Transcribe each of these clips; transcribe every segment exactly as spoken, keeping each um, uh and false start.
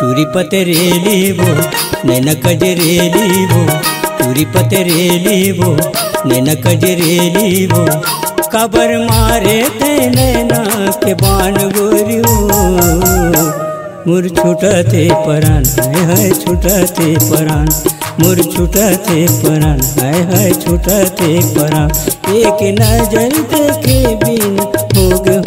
टूरी पतरेलीवो नैन कजरेलीवो टूरी पतरेलीवो नैन कजरेलीवो कबर मारे ते नैना के बाण गोरियो मुर छूटते परान हाय हाय छूटते परान मुर छूटते परान हाय हाय छूटते परान एक नजर देखे बिन हो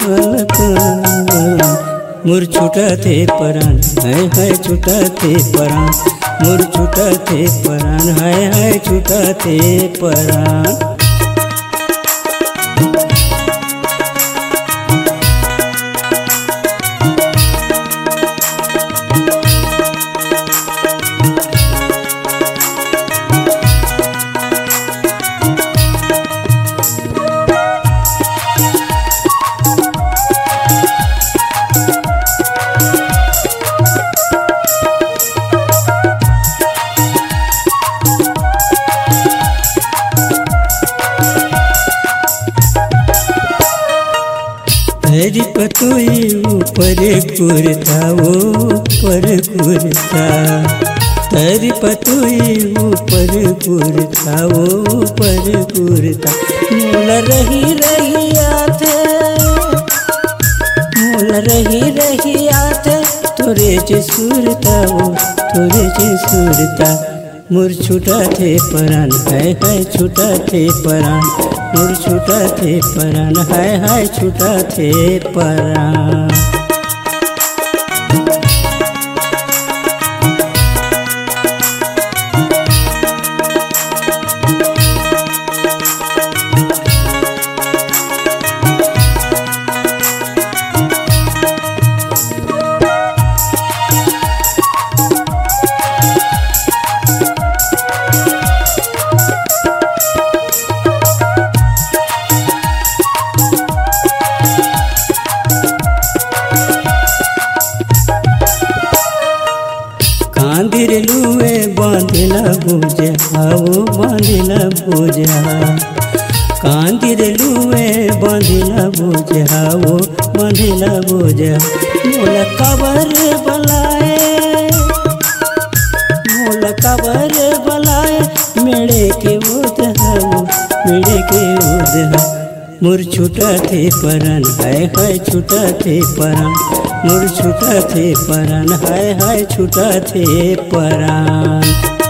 गल मुर छूटते परान हाय हाय छूटते परान मुर छूटते परान हाय हाय छूटते परान। तेरी पतोई ऊपर कुर्ता ऊपर कुर्ता तेरी पतोई ऊपर कुर्ता ऊपर कुर्ता मूल रही रही आते मूल रही रही आते तोरे जे सुरता वो तोरे जे सुरता मुर छूटते परान हाय हाय छूटते परान मुर छूटते परान हाय हाय छूटते परान। कांदिर लुए बांधिला बोझा वो बांधिला बोझा कांदिर लुए बांधिला बोझा वो बांधिला बोझा मोला कबर बलाए मोला कबर बलाए मेरे के उदहा मेरे के उदहा मुर छूटते परान हाय हाय छूटते परान मुर छूटते परान हाय हाय छूटते परान।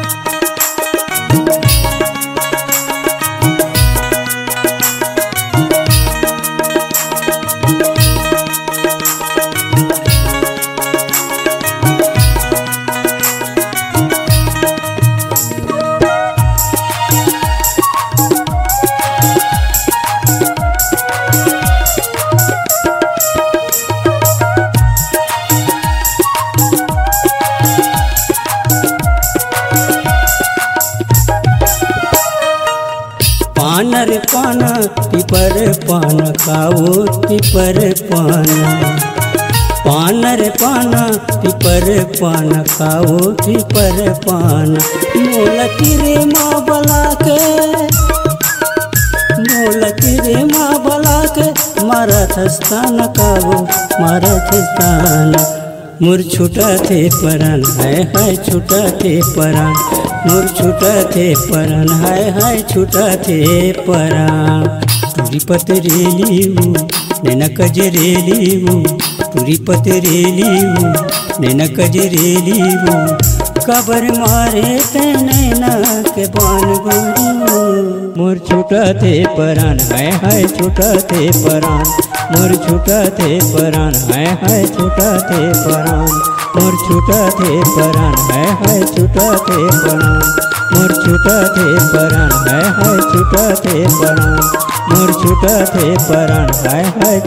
पानर पाना पिपर पान खाओ पिपर पाना पानर पाना पिपर पान खाओ पिपर पाना मोला तिरे माँ बला के मोला तिरे माँ बला के मारत स्थान खाओ मारत स्थान मुर छूटते परान हाय हाय छूटते परान मुर छूटते परान हाय हाय छूटते परान। टूरी पतरेलीवो नैन कजरेलीवो टूरी पतरेलीवो नैन कजरेलीवो कबर मारे ते नैना के बाण गोरियो मुर छूटते परान हाय हाय छूटते परान मुर छूटते परान हाय हाय छूटते परान मुर छूटते परान हाय हाय छूटते परान मुर छूटते परान हाय हाय छूटते परान मुर छूटते परान हाय हाय